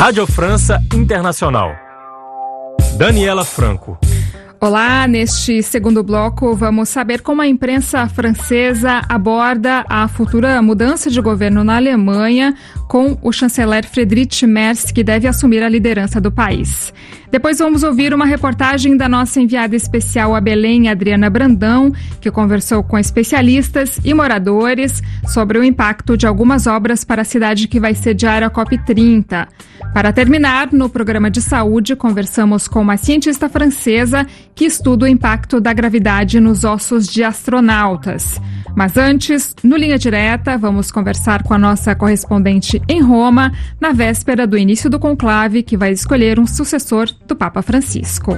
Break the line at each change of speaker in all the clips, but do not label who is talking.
Rádio França Internacional. Daniela Franco.
Olá, neste segundo bloco vamos saber como a imprensa francesa aborda a futura mudança de governo na Alemanha com o chanceler Friedrich Merz, que deve assumir a liderança do país. Depois vamos ouvir uma reportagem da nossa enviada especial a Belém, Adriana Brandão, que conversou com especialistas e moradores sobre o impacto de algumas obras para a cidade que vai sediar a COP30. Para terminar, no programa de saúde, conversamos com uma cientista francesa que estuda o impacto da gravidade nos ossos de astronautas. Mas antes, no Linha Direta, vamos conversar com a nossa correspondente em Roma, na véspera do início do conclave, que vai escolher um sucessor do Papa Francisco.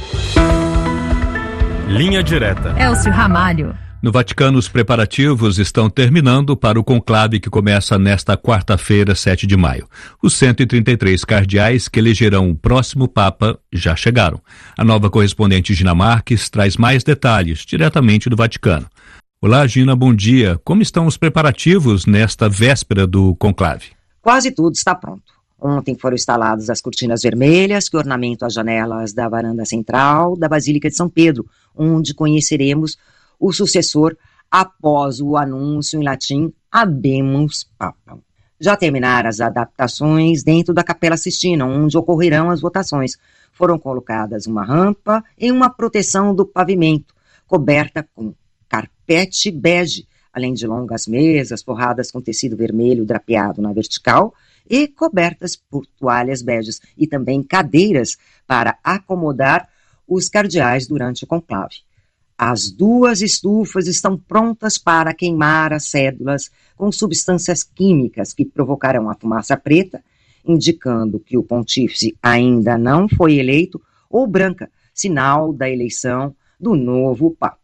Linha Direta.
Elcio Ramalho.
No Vaticano, os preparativos estão terminando para o conclave que começa nesta quarta-feira, 7 de maio. Os 133 cardeais que elegerão o próximo Papa já chegaram. A nova correspondente Gina Marques traz mais detalhes, diretamente do Vaticano. Olá, Gina, bom dia. Como estão os preparativos nesta véspera do conclave?
Quase tudo está pronto. Ontem foram instaladas as cortinas vermelhas que ornamentam as janelas da varanda central da Basílica de São Pedro, onde conheceremos o sucessor após o anúncio em latim Habemus Papam. Já terminaram as adaptações dentro da Capela Sistina, onde ocorrerão as votações. Foram colocadas uma rampa e uma proteção do pavimento, coberta com carpete bege, além de longas mesas forradas com tecido vermelho drapeado na vertical e cobertas por toalhas beges, e também cadeiras para acomodar os cardeais durante o conclave. As duas estufas estão prontas para queimar as cédulas com substâncias químicas que provocarão a fumaça preta, indicando que o pontífice ainda não foi eleito, ou branca, sinal da eleição do novo Papa.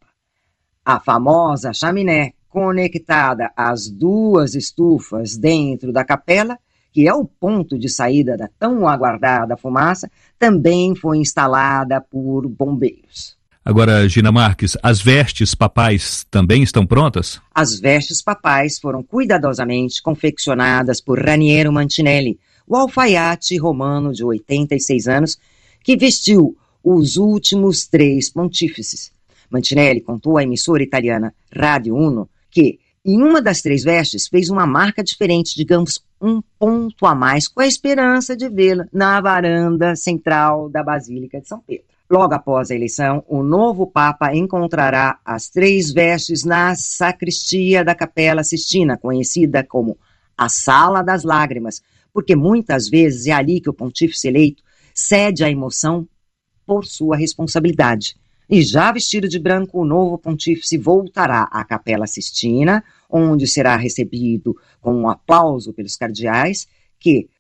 A famosa chaminé conectada às duas estufas dentro da capela, que é o ponto de saída da tão aguardada fumaça, também foi instalada por bombeiros.
Agora, Gina Marques, as vestes papais também estão prontas?
As vestes papais foram cuidadosamente confeccionadas por Raniero Mancinelli, o alfaiate romano de 86 anos, que vestiu os últimos 3 pontífices. Mancinelli contou à emissora italiana Radio Uno que, em uma das 3 vestes, fez uma marca diferente, digamos, um ponto a mais, com a esperança de vê-la na varanda central da Basílica de São Pedro. Logo após a eleição, o novo Papa encontrará as 3 vestes na sacristia da Capela Sistina, conhecida como a Sala das Lágrimas, porque muitas vezes é ali que o pontífice eleito cede à emoção por sua responsabilidade. E já vestido de branco, o novo pontífice voltará à Capela Sistina, onde será recebido com um aplauso pelos cardeais, que,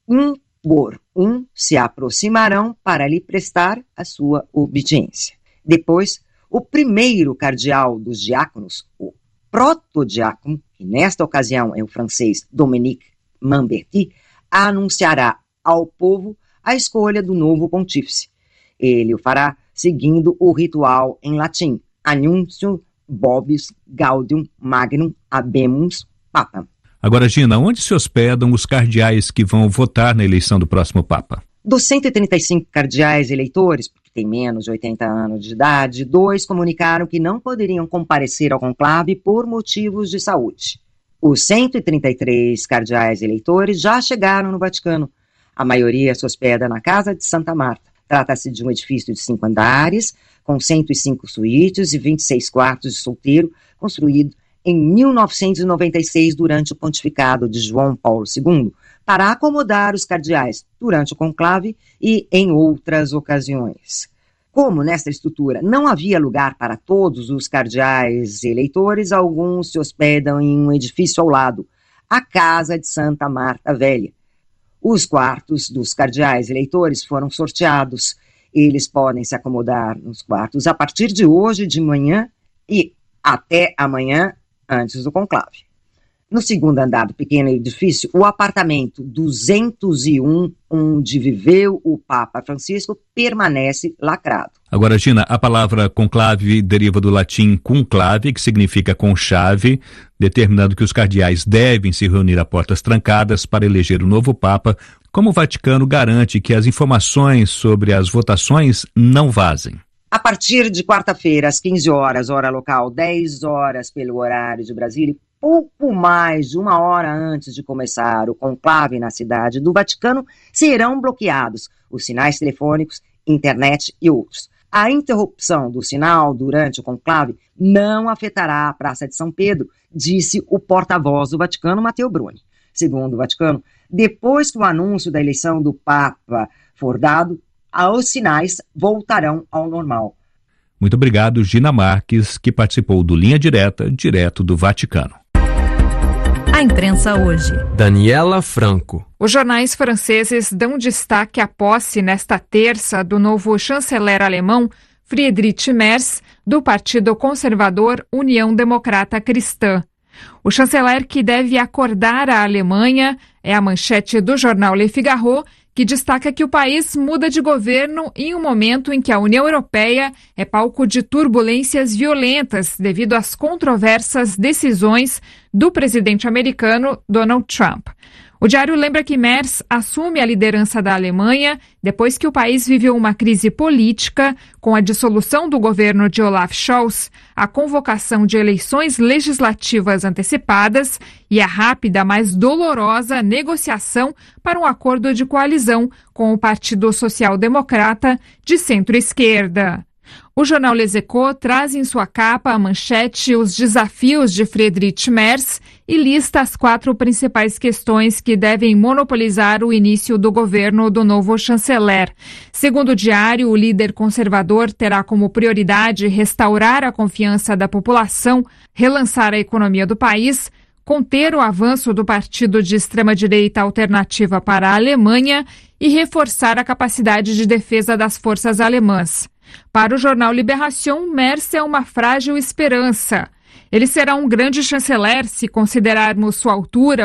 por um, se aproximarão para lhe prestar a sua obediência. Depois, o primeiro cardeal dos diáconos, o protodiácono, que nesta ocasião é o francês Dominique Mamberti, anunciará ao povo a escolha do novo pontífice. Ele o fará seguindo o ritual em latim, Annuncio Vobis Gaudium Magnum Habemus Papam.
Agora, Gina, onde se hospedam os cardeais que vão votar na eleição do próximo Papa?
Dos 135 cardeais eleitores, porque têm menos de 80 anos de idade, 2 comunicaram que não poderiam comparecer ao conclave por motivos de saúde. Os 133 cardeais eleitores já chegaram no Vaticano. A maioria se hospeda na Casa de Santa Marta. Trata-se de um edifício de 5 andares, com 105 suítes e 26 quartos de solteiro, construído em 1996 durante o pontificado de João Paulo II, para acomodar os cardeais durante o conclave e em outras ocasiões. Como nesta estrutura não havia lugar para todos os cardeais eleitores, alguns se hospedam em um edifício ao lado, a Casa de Santa Marta Velha. Os quartos dos cardeais eleitores foram sorteados. Eles podem se acomodar nos quartos a partir de hoje de manhã e até amanhã, antes do conclave. No segundo andar do pequeno edifício, o apartamento 201, onde viveu o Papa Francisco, permanece lacrado.
Agora, Gina, a palavra conclave deriva do latim conclave, que significa conchave, determinando que os cardeais devem se reunir a portas trancadas para eleger o novo Papa. Como o Vaticano garante que as informações sobre as votações não vazem?
A partir de quarta-feira, às 15 horas, hora local, 10 horas pelo horário de Brasília, pouco mais de uma hora antes de começar o conclave na cidade do Vaticano, serão bloqueados os sinais telefônicos, internet e outros. A interrupção do sinal durante o conclave não afetará a Praça de São Pedro, disse o porta-voz do Vaticano, Matteo Bruni. Segundo o Vaticano, depois que o anúncio da eleição do Papa for dado, os sinais voltarão ao normal.
Muito obrigado, Gina Marques, que participou do Linha Direta, direto do Vaticano.
A imprensa hoje.
Daniela Franco.
Os jornais franceses dão destaque à posse nesta terça do novo chanceler alemão Friedrich Merz, do Partido Conservador União Democrata Cristã. O chanceler que deve acordar a Alemanha é a manchete do jornal Le Figaro, que destaca que o país muda de governo em um momento em que a União Europeia é palco de turbulências violentas devido às controversas decisões do presidente americano Donald Trump. O diário lembra que Merz assume a liderança da Alemanha depois que o país viveu uma crise política com a dissolução do governo de Olaf Scholz, a convocação de eleições legislativas antecipadas e a rápida, mas dolorosa negociação para um acordo de coalizão com o Partido Social Democrata de centro-esquerda. O jornal Les Echos traz em sua capa a manchete os desafios de Friedrich Merz e lista as 4 principais questões que devem monopolizar o início do governo do novo chanceler. Segundo o diário, o líder conservador terá como prioridade restaurar a confiança da população, relançar a economia do país, conter o avanço do partido de extrema-direita Alternativa para a Alemanha e reforçar a capacidade de defesa das forças alemãs. Para o jornal Libération, Merz é uma frágil esperança. Ele será um grande chanceler se considerarmos sua altura,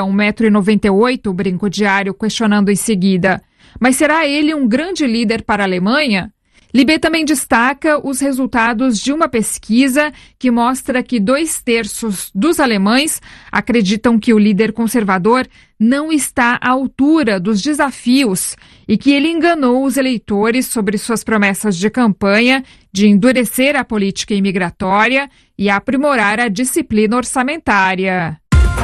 1,98 m, brinca o diário, questionando em seguida. Mas será ele um grande líder para a Alemanha? Libé também destaca os resultados de uma pesquisa que mostra que 2/3 dos alemães acreditam que o líder conservador não está à altura dos desafios e que ele enganou os eleitores sobre suas promessas de campanha de endurecer a política imigratória e aprimorar a disciplina orçamentária.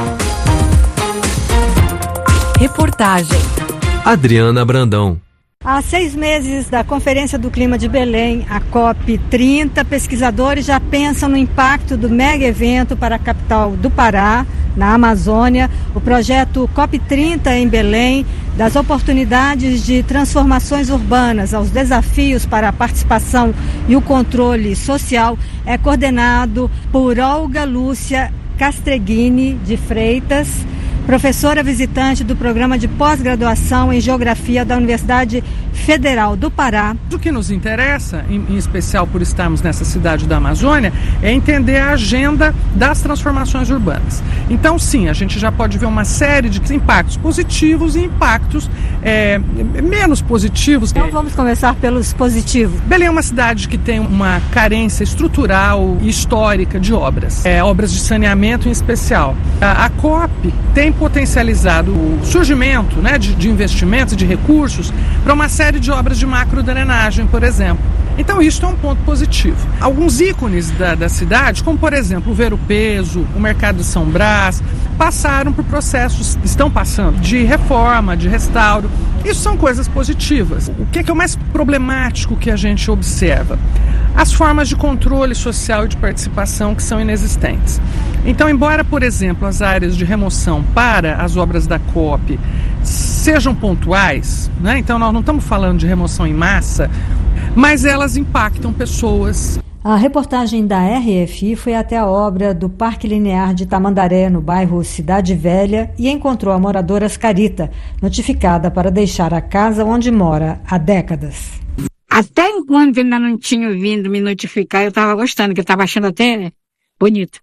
Reportagem.
Adriana Brandão.
Há 6 meses da Conferência do Clima de Belém, a COP30, pesquisadores já pensam no impacto do mega evento para a capital do Pará, na Amazônia. O projeto COP30 em Belém, das oportunidades de transformações urbanas aos desafios para a participação e o controle social, é coordenado por Olga Lúcia Castreghini de Freitas, professora visitante do programa de pós-graduação em Geografia da Universidade Federal do Pará.
O que nos interessa, em especial por estarmos nessa cidade da Amazônia, é entender a agenda das transformações urbanas. Então, sim, a gente já pode ver uma série de impactos positivos e impactos menos positivos.
Então, vamos começar pelos positivos.
Belém é uma cidade que tem uma carência estrutural e histórica de obras, obras de saneamento em especial. A COP tem potencializado o surgimento, né, de investimentos e de recursos para uma série de obras de macrodrenagem, por exemplo. Então isso é um ponto positivo. Alguns ícones da cidade, como por exemplo o Ver-o-Peso, o Mercado de São Brás, passaram por processos, estão passando, de reforma, de restauro. Isso são coisas positivas. O que é o mais problemático que a gente observa? As formas de controle social e de participação que são inexistentes. Então, embora, por exemplo, as áreas de remoção para as obras da COP sejam pontuais, né? Então nós não estamos falando de remoção em massa, mas elas impactam pessoas.
A reportagem da RFI foi até a obra do Parque Linear de Tamandaré, no bairro Cidade Velha, e encontrou a moradora Ascarita, notificada para deixar a casa onde mora há décadas.
Até enquanto ele ainda não tinha vindo me notificar, eu estava gostando, que eu estava achando até bonito.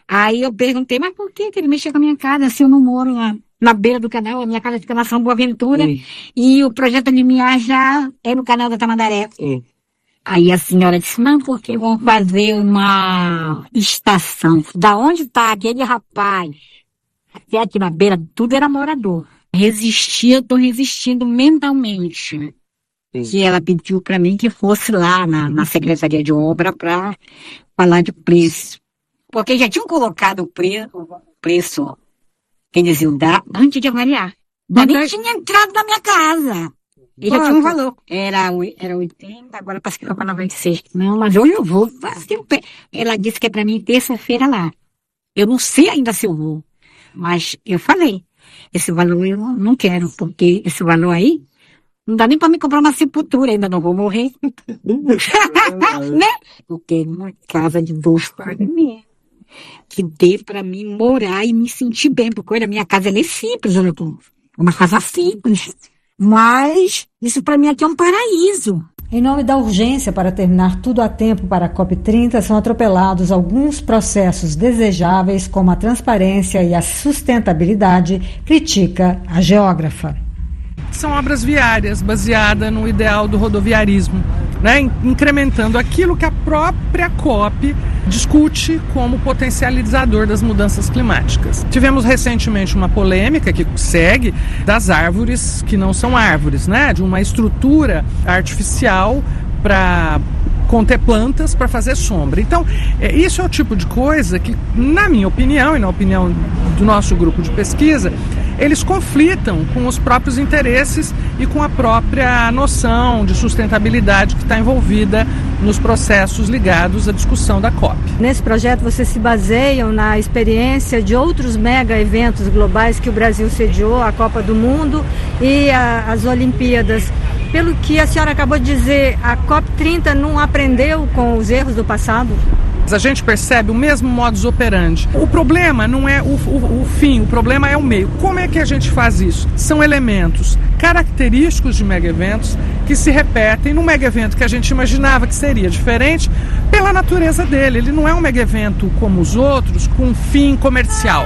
Aí eu perguntei, mas por que ele mexeu com a minha casa se eu não moro na beira do canal? A minha casa fica na São Boaventura e o projeto limiar já é no canal da Tamandaré. Aí a senhora disse, não, porque vão fazer uma estação. Da onde está aquele rapaz? Até aqui na beira, tudo era morador. Eu tô resistindo mentalmente. Que ela pediu para mim que fosse lá na Secretaria de Obra para falar de preço. Porque já tinham colocado o preço que eles iam dar antes de avaliar. Nem tinha entrado na minha casa. E já tinha um valor. Era 80, agora parece que foi para 96. Não, mas hoje eu vou fazer o pé. Ela disse que é para mim terça-feira lá. Eu não sei ainda se eu vou. Mas eu falei, esse valor eu não quero, porque esse valor aí não dá nem para me comprar uma sepultura, ainda não vou morrer. Né? Porque uma casa de 2 quartos mesmo. Que dê para mim morar e me sentir bem, porque olha, a minha casa ela é simples, olha, uma casa simples, mas isso para mim aqui é um paraíso.
Em nome da urgência para terminar tudo a tempo para a COP30, são atropelados alguns processos desejáveis, como a transparência e a sustentabilidade, critica a geógrafa.
São obras viárias, baseadas no ideal do rodoviarismo, né? Incrementando aquilo que a própria COP discute como potencializador das mudanças climáticas. Tivemos recentemente uma polêmica que segue das árvores que não são árvores, né? De uma estrutura artificial para conter plantas para fazer sombra. Então, isso é o tipo de coisa que, na minha opinião e na opinião do nosso grupo de pesquisa, eles conflitam com os próprios interesses e com a própria noção de sustentabilidade que está envolvida nos processos ligados à discussão da COP.
Nesse projeto, vocês se baseiam na experiência de outros mega eventos globais que o Brasil sediou, a Copa do Mundo e as Olimpíadas. Pelo que a senhora acabou de dizer, a COP30 não aprendeu com os erros do passado?
A gente percebe o mesmo modus operandi. O problema não é o fim, o problema é o meio. Como é que a gente faz isso? São elementos característicos de mega-eventos que se repetem num mega-evento que a gente imaginava que seria diferente pela natureza dele. Ele não é um mega-evento como os outros, com um fim comercial.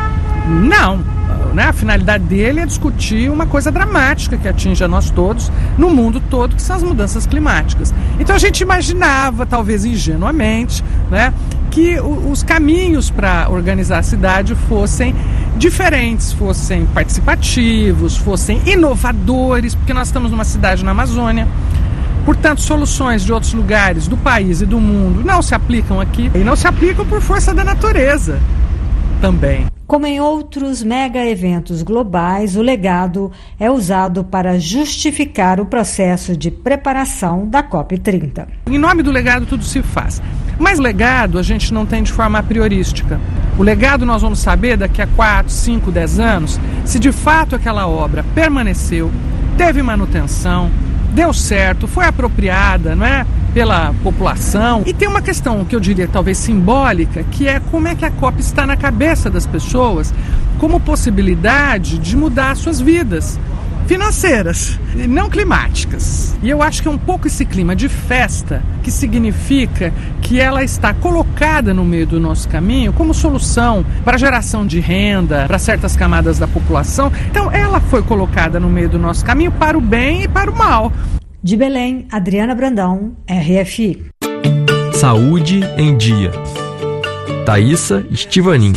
Não. Né? A finalidade dele é discutir uma coisa dramática que atinge a nós todos, no mundo todo, que são as mudanças climáticas. Então a gente imaginava, talvez ingenuamente, né, que os caminhos para organizar a cidade fossem diferentes, fossem participativos, fossem inovadores, porque nós estamos numa cidade na Amazônia. Portanto, soluções de outros lugares do país e do mundo não se aplicam aqui, e não se aplicam por força da natureza também.
Como em outros mega-eventos globais, o legado é usado para justificar o processo de preparação da COP30.
Em nome do legado tudo se faz. Mas o legado a gente não tem de forma priorística. O legado nós vamos saber daqui a 4, 5, 10 anos se de fato aquela obra permaneceu, teve manutenção, deu certo, foi apropriada, não é? Pela população. E tem uma questão que eu diria talvez simbólica, que é como é que a COP está na cabeça das pessoas como possibilidade de mudar suas vidas financeiras, não climáticas. E eu acho que é um pouco esse clima de festa que significa que ela está colocada no meio do nosso caminho como solução para a geração de renda para certas camadas da população. Então ela foi colocada no meio do nosso caminho para o bem e para o mal.
De Belém, Adriana Brandão, RFI.
Saúde em Dia. Thaísa Estivanin.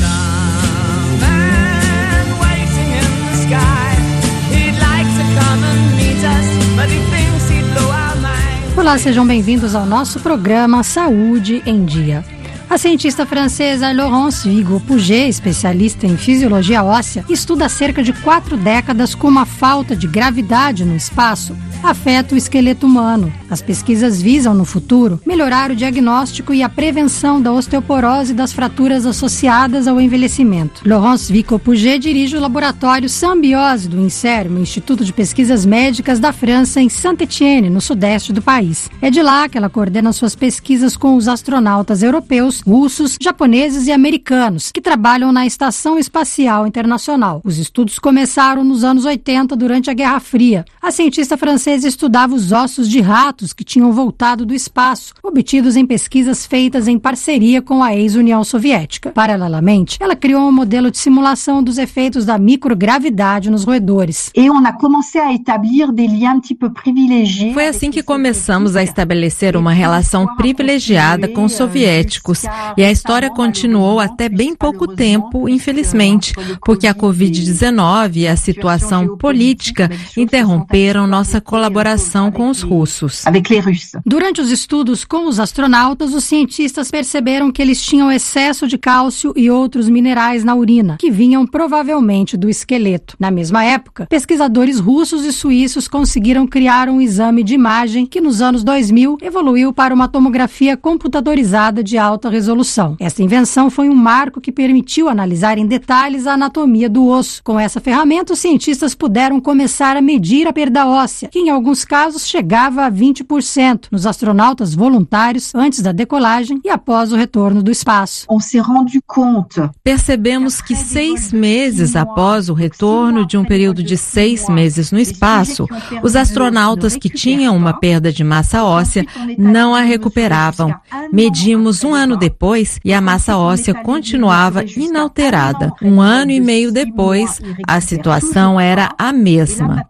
Olá, sejam bem-vindos ao nosso programa Saúde em Dia. A cientista francesa Laurence Vigo-Puget, especialista em fisiologia óssea, estuda há cerca de 4 décadas como a falta de gravidade no espaço afeta o esqueleto humano. As pesquisas visam, no futuro, melhorar o diagnóstico e a prevenção da osteoporose e das fraturas associadas ao envelhecimento. Laurence Vigo-Puget dirige o laboratório Symbiose do INSERM, Instituto de Pesquisas Médicas da França, em Saint-Étienne, no sudeste do país. É de lá que ela coordena suas pesquisas com os astronautas europeus russos, japoneses e americanos, que trabalham na Estação Espacial Internacional. Os estudos começaram nos anos 80, durante a Guerra Fria. A cientista francesa estudava os ossos de ratos que tinham voltado do espaço, obtidos em pesquisas feitas em parceria com a ex-União Soviética. Paralelamente, ela criou um modelo de simulação dos efeitos da microgravidade nos roedores.
Foi assim que começamos a estabelecer uma relação privilegiada com os soviéticos, e a história continuou até bem pouco tempo, infelizmente, porque a Covid-19 e a situação política interromperam nossa colaboração com os russos.
Durante os estudos com os astronautas, os cientistas perceberam que eles tinham excesso de cálcio e outros minerais na urina, que vinham provavelmente do esqueleto. Na mesma época, pesquisadores russos e suíços conseguiram criar um exame de imagem que nos anos 2000 evoluiu para uma tomografia computadorizada de alta resolução. Essa invenção foi um marco que permitiu analisar em detalhes a anatomia do osso. Com essa ferramenta, os cientistas puderam começar a medir a perda óssea, que em alguns casos chegava a 20% nos astronautas voluntários antes da decolagem e após o retorno do espaço.
Percebemos que 6 meses após o retorno de um período de 6 meses no espaço, os astronautas que tinham uma perda de massa óssea não a recuperavam. Medimos 1 ano depois e a massa óssea continuava inalterada. 1 ano e meio depois, a situação era a mesma.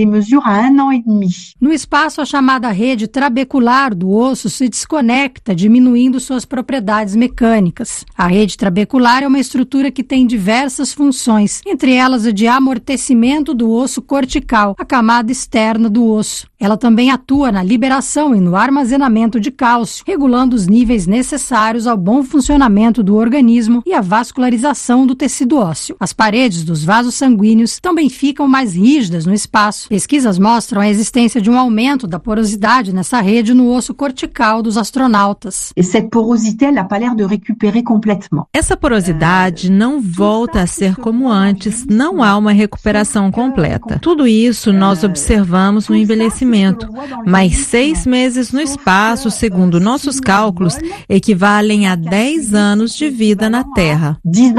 No espaço, a chamada rede trabecular do osso se desconecta, diminuindo suas propriedades mecânicas. A rede trabecular é uma estrutura que tem diversas funções, entre elas a de amortecimento do osso cortical, a camada externa do osso. Ela também atua na liberação e no armazenamento de cálcio, regulando os níveis necessários ao bom funcionamento do organismo e a vascularização do tecido ósseo. As paredes dos vasos sanguíneos também ficam mais rígidas no espaço. Pesquisas mostram a existência de um aumento da porosidade nessa rede no osso cortical dos astronautas.
Essa porosidade não volta a ser como antes, não há uma recuperação completa. Tudo isso nós observamos no envelhecimento, mas 6 meses no espaço, segundo nossos cálculos, equivalem a 10 anos de vida na Terra.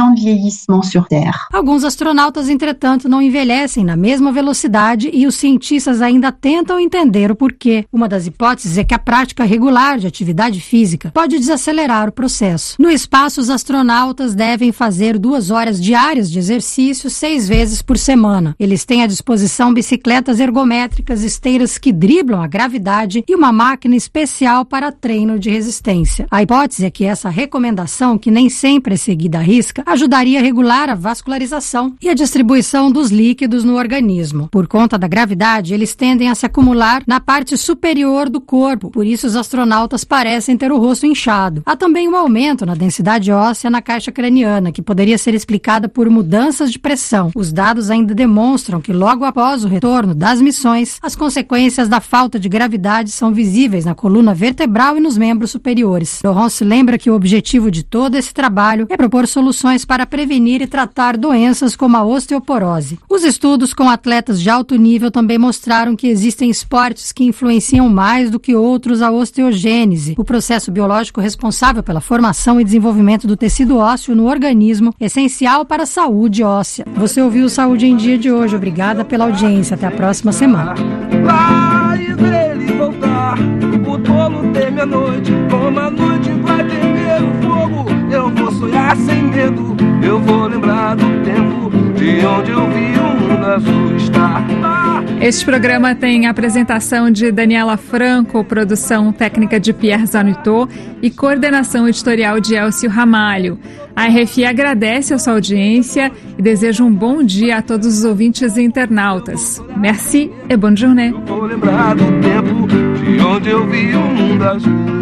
Alguns astronautas, entretanto, não envelhecem na mesma velocidade e os cientistas ainda tentam entender o porquê. Uma das hipóteses é que a prática regular de atividade física pode desacelerar o processo. No espaço, os astronautas devem fazer 2 horas diárias de exercício 6 vezes por semana. Eles têm à disposição bicicletas ergométricas, esteiras que driblam a gravidade e uma máquina especial para treino de resistência. A hipótese é que essa recomendação, que nem sempre é seguida à risca, ajudaria a regular a vascularização e a distribuição dos líquidos no organismo. Por conta da gravidade, eles tendem a se acumular na parte superior do corpo, por isso os astronautas parecem ter o rosto inchado. Há também um aumento na densidade óssea na caixa craniana, que poderia ser explicada por mudanças de pressão. Os dados ainda demonstram que logo após o retorno das missões, as consequências da falta de gravidade são visíveis na coluna vertebral e nos membros superiores. Laurence lembra que o objetivo de todo esse trabalho é propor soluções para prevenir e tratar doenças como a osteoporose. Os estudos com atletas de alto nível também mostraram que existem esportes que influenciam mais do que outros a osteogênese, o processo biológico responsável pela formação e desenvolvimento do tecido ósseo no organismo, essencial para a saúde óssea. Você ouviu o Saúde em Dia de hoje. Obrigada pela audiência. Até a próxima semana.
Vai dele voltar, o tolo teme a noite, como a noite vai temer o fogo. Eu vou sonhar sem medo, eu vou lembrar do tempo de onde eu vi o mundo azul estar.
Este programa tem apresentação de Daniela Franco, produção técnica de Pierre Zanutot e coordenação editorial de Elcio Ramalho. A RFI agradece a sua audiência e deseja um bom dia a todos os ouvintes e internautas. Merci et bonne journée.
Eu vou lembrar do tempo de onde eu vi o mundo azul.